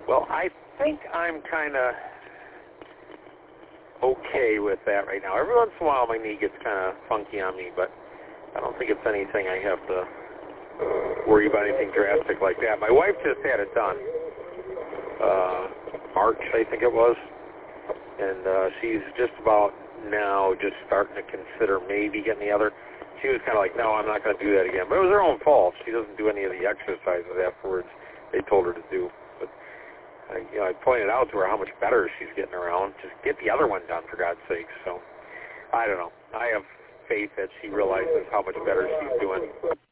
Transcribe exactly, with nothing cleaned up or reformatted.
Well, I think I'm kind of okay with that right now. Every once in a while my knee gets kind of funky on me, but I don't think it's anything I have to worry about anything drastic like that. My wife just had it done. Uh, March, I think it was. And uh, she's just about now just starting to consider maybe getting the other. She was kind of like, no, I'm not going to do that again. But it was her own fault. She doesn't do any of the exercises afterwards they told her to do. But I, you know, I pointed out to her how much better she's getting around. Just get the other one done, for God's sake. So, I don't know. I have faith that she realizes how much better she's doing.